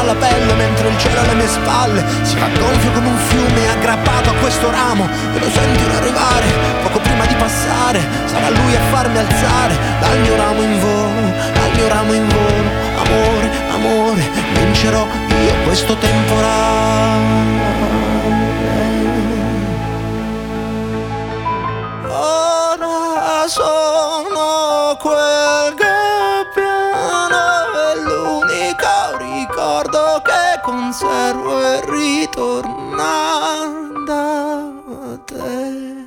alla pelle mentre il cielo alle mie spalle si fa gonfio come un fiume aggrappato a questo ramo, e lo sento arrivare poco prima di passare. Sarà lui a farmi alzare dal mio ramo in volo, dal mio ramo in volo. Amore, amore, vincerò io questo temporale. Ora sono quel gabbiano, è l'unico ricordo che conservo, e ritornando a te.